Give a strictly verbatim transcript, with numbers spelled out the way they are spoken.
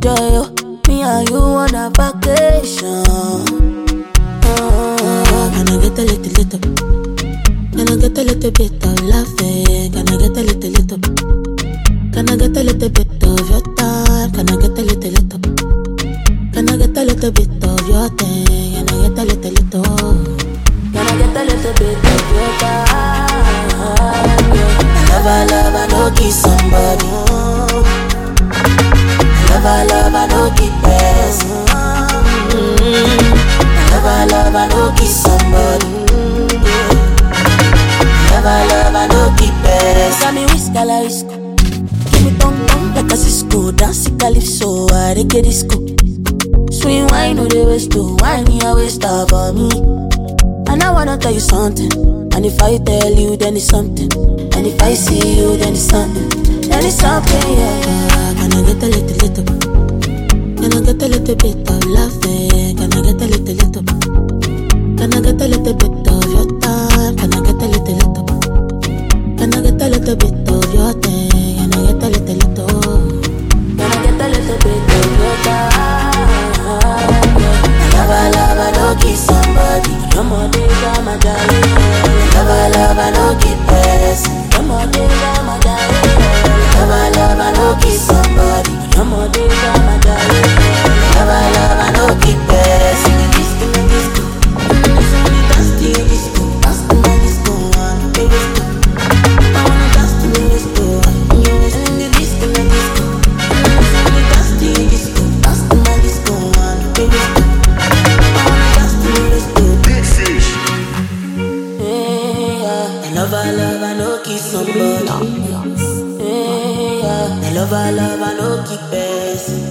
enjoy, oh. Me and you on a vacation. Oh, can I get a little, little? Can I get a little bit of loving? Can I get a little, little? Can I get a little bit of your time? Can I get a little, little? Can I get a little bit of your thing? Can I get a little, little? Can I get a little bit of your time? I love, I love, I know kiss somebody. I love, I love, I know keep pressing. I love, I love, I know kiss somebody. I love, I love, I know keep pressing. Got me whisk, I like whisk. Give me tongue, tongue like a Cisco. Dance it, calypso, I reggae disco. Swing wine, no they waste to wine, you always stop for me. And I wanna tell you something. And if I tell you, then it's something. And if I see you, then it's something. Then it's something, yeah. Can I get a little, little? Can I get a little bit of loving? Can I get a little, little? Can I get a little bit of your time? Can I get a little, little? Can I get a little bit of your thing? Can I get a little, little? Can I get a little bit of your time? I love, I love, I know kiss somebody. You're more than my darling. Love, I love, I know keep pressing. You're more than my darling. Love, I love, I know kiss somebody. You're more than my darling. Love, I love, I know keep pressing. Disco, disco, dance to your disco, dance to my disco, baby. I wanna dance to your disco, and the disco, disco, dance to your disco, dance to my disco, baby. I wanna dance to your disco. Big fish. Yeah, I love, I love, I know kiss somebody. Yeah, I love, I love, I know keep pressing.